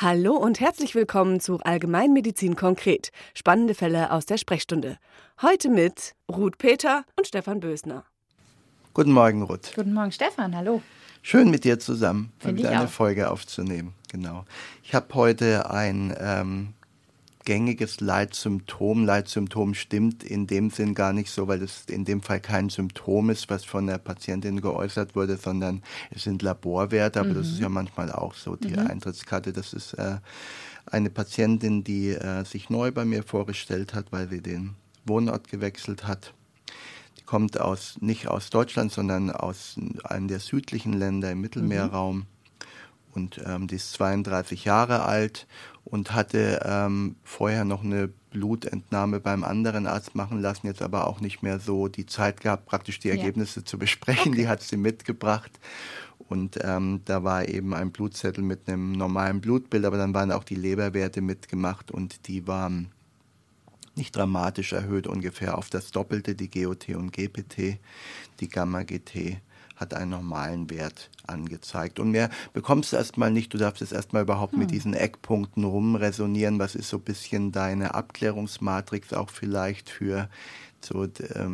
Hallo und herzlich willkommen zu Allgemeinmedizin konkret. Spannende Fälle aus der Sprechstunde. Heute mit Ruth Peter und Stefan Bösner. Guten Morgen, Ruth. Guten Morgen, Stefan. Hallo. Schön mit dir zusammen, Finde eine auch. Folge aufzunehmen. Genau. Ich habe heute ein gängiges Leitsymptom. Leitsymptom stimmt in dem Sinn gar nicht so, weil es in dem Fall kein Symptom ist, was von der Patientin geäußert wurde, sondern es sind Laborwerte. Aber das ist ja manchmal auch so, die Eintrittskarte. Das ist eine Patientin, die sich neu bei mir vorgestellt hat, weil sie den Wohnort gewechselt hat. Die kommt nicht aus Deutschland, sondern aus einem der südlichen Länder im Mittelmeerraum. Und die ist 32 Jahre alt und hatte vorher noch eine Blutentnahme beim anderen Arzt machen lassen, jetzt aber auch nicht mehr so die Zeit gehabt, praktisch die Ergebnisse zu besprechen. Okay. Die hat sie mitgebracht. Und da war eben ein Blutzettel mit einem normalen Blutbild, aber dann waren auch die Leberwerte mitgemacht und die waren nicht dramatisch erhöht, ungefähr auf das Doppelte, die GOT und GPT. Die Gamma-GT hat einen normalen Wert angezeigt. Und mehr bekommst du erstmal nicht, du darfst jetzt erstmal überhaupt mit diesen Eckpunkten rumresonieren. Was ist so ein bisschen deine Abklärungsmatrix auch vielleicht für so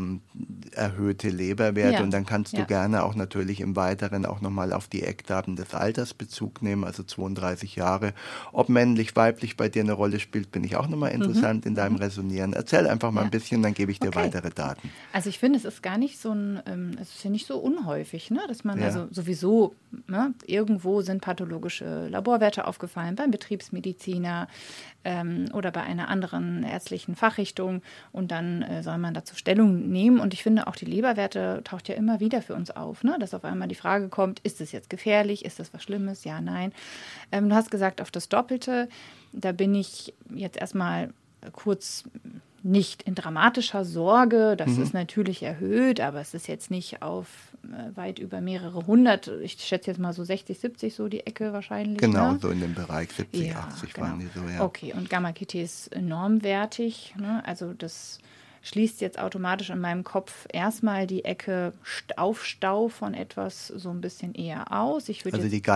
erhöhte Leberwerte? Und dann kannst du gerne auch natürlich im Weiteren auch nochmal auf die Eckdaten des Alters Bezug nehmen, also 32 Jahre. Ob männlich, weiblich bei dir eine Rolle spielt, bin ich auch nochmal interessant in deinem Resonieren. Erzähl einfach mal ein bisschen, dann gebe ich dir weitere Daten. Also ich finde, es ist gar nicht so es ist ja nicht so unhäufig, ne, dass man also sowieso, ne, irgendwo sind pathologische Laborwerte aufgefallen beim Betriebsmediziner oder bei einer anderen ärztlichen Fachrichtung und dann soll man dazu Stellung nehmen. Und ich finde, auch die Leberwerte taucht ja immer wieder für uns auf, ne? Dass auf einmal die Frage kommt, ist das jetzt gefährlich, ist das was Schlimmes, ja, nein. Du hast gesagt, auf das Doppelte, da bin ich jetzt erstmal kurz nicht in dramatischer Sorge, das ist natürlich erhöht, aber es ist jetzt nicht auf weit über mehrere hundert, ich schätze jetzt mal so 60, 70 so die Ecke wahrscheinlich. Genau, ne? So in dem Bereich 70, 80 waren die so, ja. Okay, und Gamma-GT ist normwertig, ne? Also das schließt jetzt automatisch in meinem Kopf erstmal die Ecke Aufstau von etwas so ein bisschen eher aus. Also die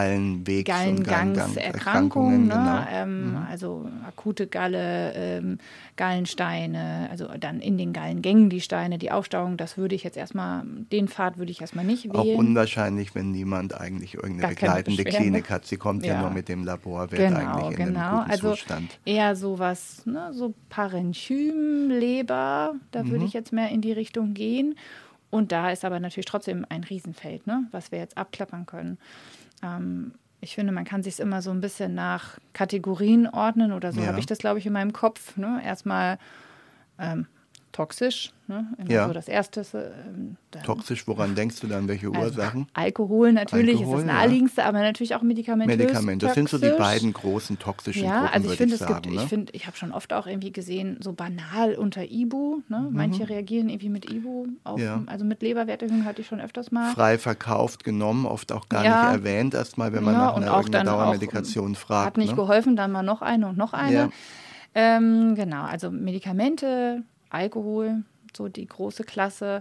Gallengangserkrankungen, ne? Genau. Also akute Galle, Gallensteine, also dann in den Gallengängen die Steine, die Aufstauung, den Pfad würde ich erstmal nicht wählen. Auch unwahrscheinlich, wenn niemand eigentlich irgendeine begleitende Klinik hat. Sie kommt ja nur mit dem Laborwert eigentlich in einem guten Zustand. Also eher sowas, ne? So Parenchymleber, da würde ich jetzt mehr in die Richtung gehen. Und da ist aber natürlich trotzdem ein Riesenfeld, ne, was wir jetzt abklappern können. Ich finde, man kann sich es immer so ein bisschen nach Kategorien ordnen oder so habe ich das, glaube ich, in meinem Kopf. Ne? Erstmal toxisch, ne? So das Erste. Toxisch, woran denkst du dann? Welche Ursachen? Alkohol natürlich ist das naheliegendste, aber natürlich auch medikamentös. Das sind so die beiden großen toxischen Gruppen, also würde ich sagen. Ich habe schon oft auch irgendwie gesehen, so banal unter Ibu. Ne? Manche reagieren irgendwie mit Ibu auf, also mit Leberwerterhöhung hatte ich schon öfters mal. Frei verkauft, genommen, oft auch gar nicht erwähnt, erstmal, wenn man nach einer Dauermedikation fragt. Hat nicht geholfen, dann mal noch eine und noch eine. Ja. Genau, also Medikamente, Alkohol, so die große Klasse.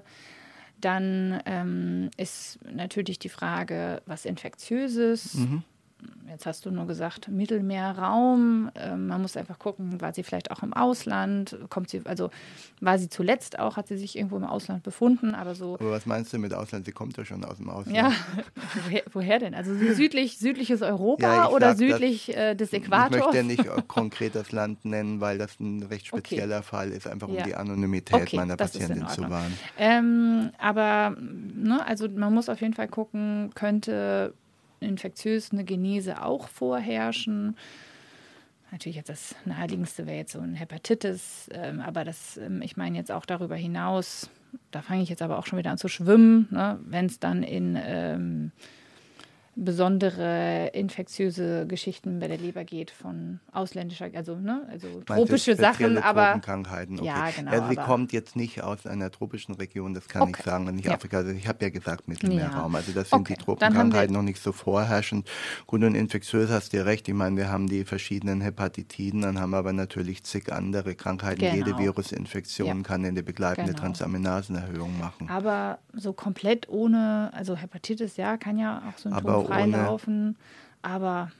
Dann ist natürlich die Frage, was Infektiöses. Jetzt hast du nur gesagt, Mittelmeerraum. Man muss einfach gucken, war sie vielleicht auch im Ausland? War sie zuletzt auch, hat sie sich irgendwo im Ausland befunden? Aber was meinst du mit Ausland? Sie kommt ja schon aus dem Ausland. Ja, woher denn? Also südliches Europa oder südlich des Äquators? Ich möchte ja nicht konkret das Land nennen, weil das ein recht spezieller Fall ist, einfach um die Anonymität meiner Patientin zu wahren. Aber also man muss auf jeden Fall gucken, könnte infektiös eine Genese auch vorherrschen. Natürlich jetzt das naheliegendste wäre jetzt so ein Hepatitis, aber ich meine jetzt auch darüber hinaus, da fange ich jetzt aber auch schon wieder an zu schwimmen, ne, wenn es dann in besondere infektiöse Geschichten bei der Leber geht von ausländischer, also tropische Sachen, aber Tropenkrankheiten. Okay. Ja, genau. Also sie kommt jetzt nicht aus einer tropischen Region, das kann ich sagen, nicht Afrika. Also ich habe ja gesagt Mittelmeerraum. Also das sind die Tropenkrankheiten noch nicht so vorherrschend. Gut, und infektiös hast du ja recht. Ich meine, wir haben die verschiedenen Hepatitiden, dann haben wir aber natürlich zig andere Krankheiten. Genau. Jede Virusinfektion kann eine begleitende Transaminasenerhöhung machen. Aber so komplett ohne, also Hepatitis, kann ja auch Symptom freilaufen, aber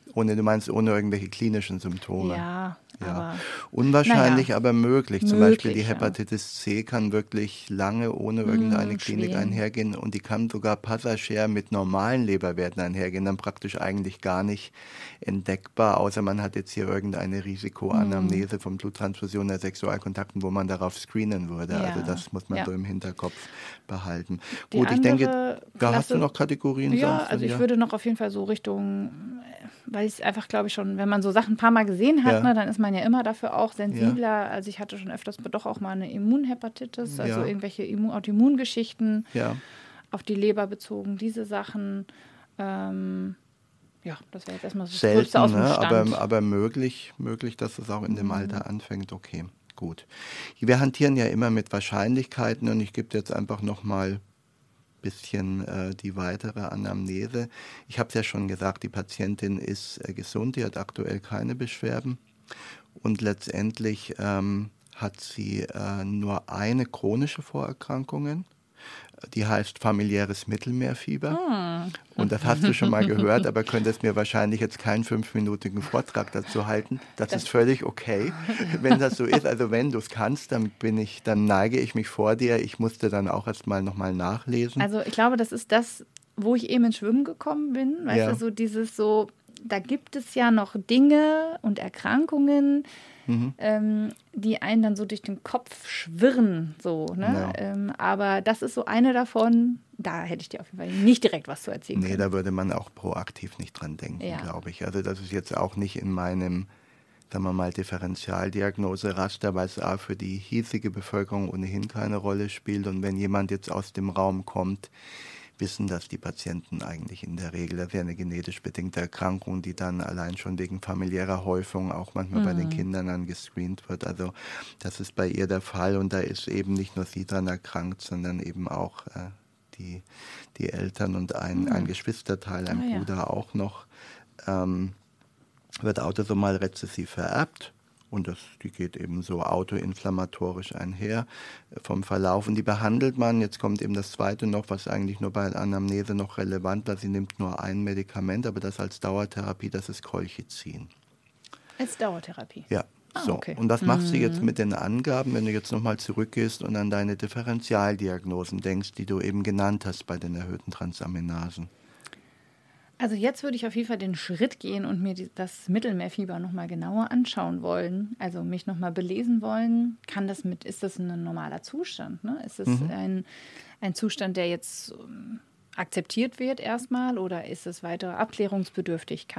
Du meinst ohne irgendwelche klinischen Symptome? Ja. Aber, unwahrscheinlich, aber möglich. Zum Beispiel die ja. Hepatitis C kann wirklich lange ohne irgendeine Klinik einhergehen und die kann sogar passagier mit normalen Leberwerten einhergehen, dann praktisch eigentlich gar nicht entdeckbar, außer man hat jetzt hier irgendeine Risikoanamnese von Bluttransfusion oder Sexualkontakten, wo man darauf screenen würde. Ja. Also das muss man so im Hinterkopf behalten. Die Gut, ich denke, da hast du noch Kategorien? Ja, also ich würde noch auf jeden Fall so Richtung, weil ich einfach, glaube ich, schon, wenn man so Sachen ein paar Mal gesehen hat, ne, dann ist man ja immer dafür auch sensibler. Ja. Also ich hatte schon öfters doch auch mal eine Immunhepatitis, also irgendwelche Autoimmungeschichten auf die Leber bezogen, diese Sachen. Das wäre jetzt erstmal so das Größte aus dem Stand. Aber möglich, dass es auch in dem Alter anfängt. Okay, gut. Wir hantieren ja immer mit Wahrscheinlichkeiten und ich gebe jetzt einfach nochmal bisschen die weitere Anamnese. Ich habe es ja schon gesagt, die Patientin ist gesund, die hat aktuell keine Beschwerden und letztendlich hat sie nur eine chronische Vorerkrankung, die heißt familiäres Mittelmeerfieber. Und das hast du schon mal gehört, aber könntest mir wahrscheinlich jetzt keinen 5-minütigen Vortrag dazu halten. Das ist völlig okay, wenn das so ist. Also wenn du es kannst, dann neige ich mich vor dir. Ich musste dann auch erst mal nochmal nachlesen. Also ich glaube, das ist das, wo ich eben ins Schwimmen gekommen bin. Weißt du, so dieses so, da gibt es ja noch Dinge und Erkrankungen, die einen dann so durch den Kopf schwirren, so, ne? Ja. Aber das ist so eine davon, da hätte ich dir auf jeden Fall nicht direkt was zu erzählen können. Da würde man auch proaktiv nicht dran denken, glaube ich. Also das ist jetzt auch nicht in meinem, sagen wir mal, Differentialdiagnose-Raster, weil es für die hiesige Bevölkerung ohnehin keine Rolle spielt. Und wenn jemand jetzt aus dem Raum kommt, wissen das die Patienten eigentlich in der Regel. Das ist ja eine genetisch bedingte Erkrankung, die dann allein schon wegen familiärer Häufung auch manchmal bei den Kindern dann gescreent wird. Also das ist bei ihr der Fall und da ist eben nicht nur sie dran erkrankt, sondern eben auch die Eltern und ein Geschwisterteil, ein Bruder auch noch, wird autosomal rezessiv vererbt. Und die geht eben so autoinflammatorisch einher vom Verlauf. Und die behandelt man, jetzt kommt eben das Zweite noch, was eigentlich nur bei der Anamnese noch relevant war. Sie nimmt nur ein Medikament, aber das als Dauertherapie, das ist Colchicin. Als Dauertherapie? Ja. So. Okay. Und was machst du jetzt mit den Angaben, wenn du jetzt nochmal zurückgehst und an deine Differentialdiagnosen denkst, die du eben genannt hast bei den erhöhten Transaminasen? Also jetzt würde ich auf jeden Fall den Schritt gehen und mir das Mittelmeerfieber nochmal genauer anschauen wollen, also mich nochmal belesen wollen. Ist das ein normaler Zustand? Ne? Ist es ein Zustand, der jetzt akzeptiert wird erstmal oder ist es weiter abklärungsbedürftig?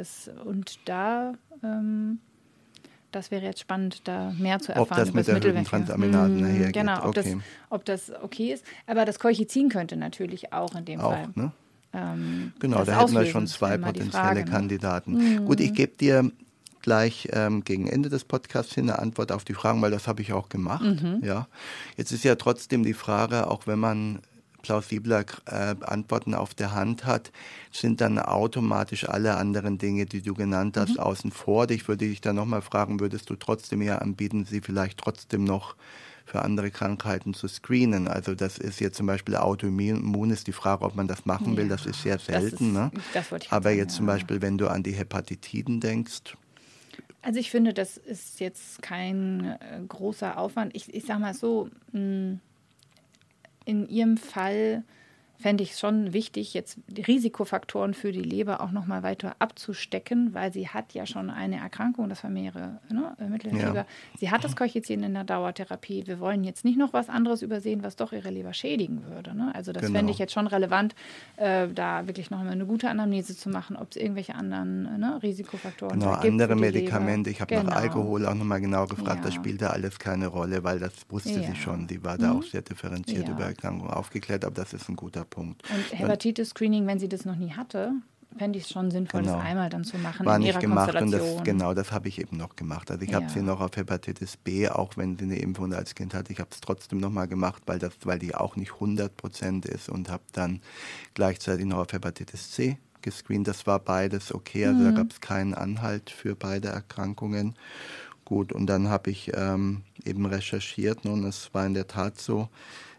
Das wäre jetzt spannend, da mehr zu erfahren. Ob das mit erhöhten Transaminasen hergeht. Genau, ob das okay ist. Aber das Colchicin könnte natürlich auch in dem Fall. Ne? Genau, da hätten wir schon 2 potenzielle Kandidaten. Gut, ich gebe dir gleich gegen Ende des Podcasts hin eine Antwort auf die Fragen, weil das habe ich auch gemacht. Ja. Jetzt ist ja trotzdem die Frage, auch wenn man plausible Antworten auf der Hand hat, sind dann automatisch alle anderen Dinge, die du genannt hast, außen vor. Ich würde dich dann nochmal fragen, würdest du trotzdem eher anbieten, sie vielleicht trotzdem noch für andere Krankheiten zu screenen. Also das ist jetzt zum Beispiel Autoimmun, ist die Frage, ob man das machen will, das ist sehr selten. Das wollte ich Aber sagen, jetzt zum Beispiel, wenn du an die Hepatitiden denkst. Also ich finde, das ist jetzt kein großer Aufwand. Ich sage mal so, in Ihrem Fall fände ich es schon wichtig, jetzt die Risikofaktoren für die Leber auch nochmal weiter abzustecken, weil sie hat ja schon eine Erkrankung, das familiäre Mittelmeerfieber. Ja. Sie hat das Colchicin in der Dauertherapie. Wir wollen jetzt nicht noch was anderes übersehen, was doch ihre Leber schädigen würde. Ne? Also das fände ich jetzt schon relevant, da wirklich noch mal eine gute Anamnese zu machen, ob es irgendwelche anderen Risikofaktoren gibt. Andere Medikamente. Ich habe nach Alkohol auch nochmal genau gefragt. Das spielte alles keine Rolle, weil das wusste sie schon. Sie war da auch sehr differenziert über Erkrankungen aufgeklärt, aber das ist ein guter Punkt. Und Hepatitis-Screening, wenn sie das noch nie hatte, fände ich es schon sinnvoll, das einmal dann zu machen war in ihrer nicht gemacht Konstellation. Und das habe ich eben noch gemacht. Also ich habe sie noch auf Hepatitis B, auch wenn sie eine Impfung als Kind hatte, ich habe es trotzdem noch mal gemacht, weil die auch nicht 100% ist und habe dann gleichzeitig noch auf Hepatitis C gescreent. Das war beides okay, also da gab es keinen Anhalt für beide Erkrankungen. Gut, und dann habe ich eben recherchiert und es war in der Tat so,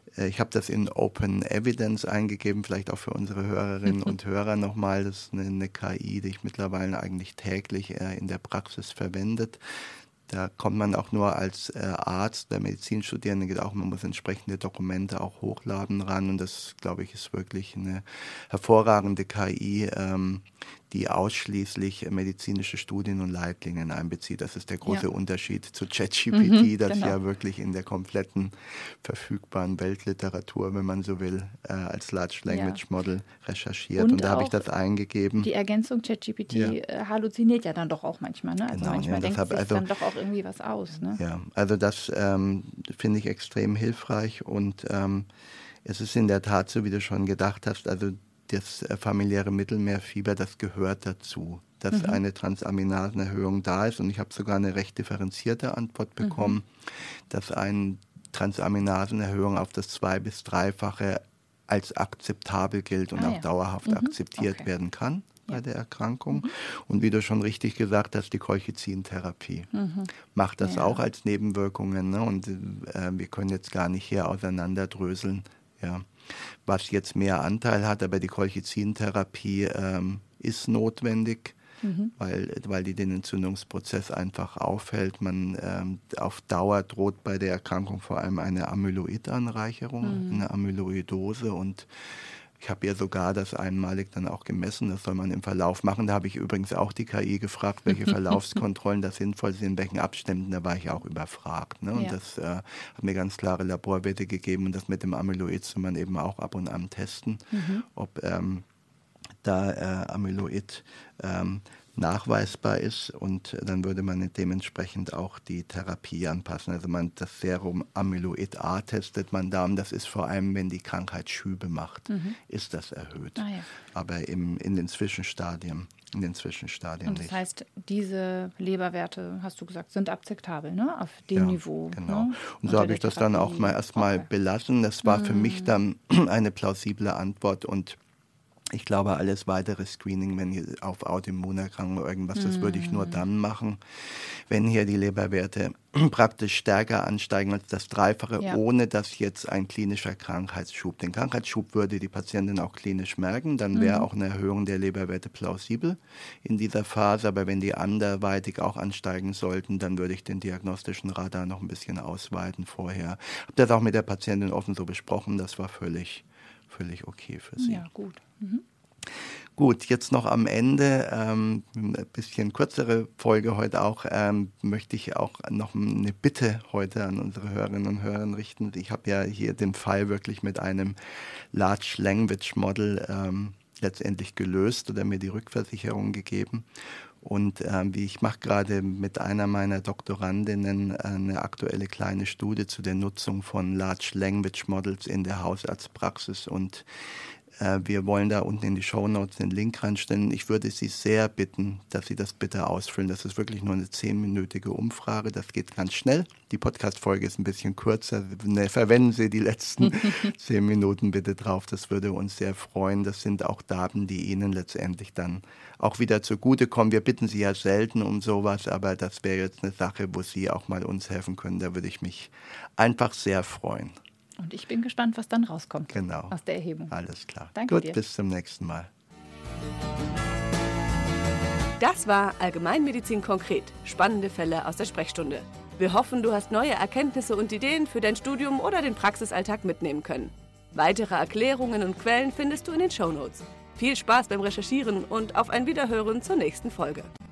Ich habe das in Open Evidence eingegeben, vielleicht auch für unsere Hörerinnen und Hörer nochmal. Das ist eine KI, die ich mittlerweile eigentlich täglich in der Praxis verwendet. Da kommt man auch nur als Arzt, der Medizinstudierende geht auch, man muss entsprechende Dokumente auch hochladen ran und das, glaube ich, ist wirklich eine hervorragende KI, die ausschließlich medizinische Studien und Leitlinien einbezieht. Das ist der große Unterschied zu ChatGPT, das ja wirklich in der kompletten verfügbaren Weltliteratur, wenn man so will, als Large Language Model recherchiert. Und da habe ich das eingegeben. Die Ergänzung ChatGPT halluziniert ja dann doch auch manchmal. Ne? Also manchmal denkt sich dann doch auch irgendwie was aus. Ne? Ja, also das finde ich extrem hilfreich und es ist in der Tat so, wie du schon gedacht hast, also das familiäre Mittelmeerfieber, das gehört dazu, dass eine Transaminasenerhöhung da ist. Und ich habe sogar eine recht differenzierte Antwort bekommen, dass eine Transaminasenerhöhung auf das 2- bis 3-fache als akzeptabel gilt und auch dauerhaft akzeptiert werden kann bei der Erkrankung. Und wie du schon richtig gesagt hast, die Colchicin-Therapie macht das auch als Nebenwirkungen. Ne? Und wir können jetzt gar nicht hier auseinanderdröseln, was jetzt mehr Anteil hat, aber die Colchicin-Therapie ist notwendig, weil die den Entzündungsprozess einfach aufhält. Man auf Dauer droht bei der Erkrankung vor allem eine Amyloidanreicherung, eine Amyloidose und ich habe ja sogar das einmalig dann auch gemessen, das soll man im Verlauf machen. Da habe ich übrigens auch die KI gefragt, welche Verlaufskontrollen da sinnvoll sind, in welchen Abständen, da war ich auch überfragt. Ne? Und das hat mir ganz klare Laborwerte gegeben und das mit dem Amyloid soll man eben auch ab und an testen, ob da Amyloid nachweisbar ist und dann würde man dementsprechend auch die Therapie anpassen. Also das Serum Amyloid A testet man da und das ist vor allem, wenn die Krankheit Schübe macht, ist das erhöht. Aber in den Zwischenstadien und das heißt, diese Leberwerte, hast du gesagt, sind akzeptabel, ne? Auf dem Niveau. Genau. Ne? Und so habe ich das dann auch erstmal belassen. Das war für mich dann eine plausible Antwort und ich glaube, alles weitere Screening, wenn hier auf Autoimmunerkrankungen oder irgendwas, das würde ich nur dann machen, wenn hier die Leberwerte praktisch stärker ansteigen als das Dreifache, ohne dass jetzt ein klinischer Krankheitsschub. Den Krankheitsschub würde die Patientin auch klinisch merken, dann wäre auch eine Erhöhung der Leberwerte plausibel in dieser Phase, aber wenn die anderweitig auch ansteigen sollten, dann würde ich den diagnostischen Radar noch ein bisschen ausweiten vorher. Ich habe das auch mit der Patientin offen so besprochen, das war völlig okay für sie. Ja, gut. Gut, jetzt noch am Ende, ein bisschen kürzere Folge heute auch, möchte ich auch noch eine Bitte heute an unsere Hörerinnen und Hörer richten. Ich habe ja hier den Fall wirklich mit einem Large Language Model letztendlich gelöst oder mir die Rückversicherung gegeben. Und ich mache gerade mit einer meiner Doktorandinnen eine aktuelle kleine Studie zu der Nutzung von Large Language Models in der Hausarztpraxis und wir wollen da unten in die Shownotes den Link reinstellen. Ich würde Sie sehr bitten, dass Sie das bitte ausfüllen. Das ist wirklich nur eine 10-minütige Umfrage. Das geht ganz schnell. Die Podcast-Folge ist ein bisschen kürzer. Verwenden Sie die letzten 10 Minuten bitte drauf. Das würde uns sehr freuen. Das sind auch Daten, die Ihnen letztendlich dann auch wieder zugutekommen. Wir bitten Sie ja selten um sowas, aber das wäre jetzt eine Sache, wo Sie auch mal uns helfen können. Da würde ich mich einfach sehr freuen. Und ich bin gespannt, was dann rauskommt aus der Erhebung. Alles klar. Danke Gut, dir. Bis zum nächsten Mal. Das war Allgemeinmedizin konkret. Spannende Fälle aus der Sprechstunde. Wir hoffen, du hast neue Erkenntnisse und Ideen für dein Studium oder den Praxisalltag mitnehmen können. Weitere Erklärungen und Quellen findest du in den Shownotes. Viel Spaß beim Recherchieren und auf ein Wiederhören zur nächsten Folge.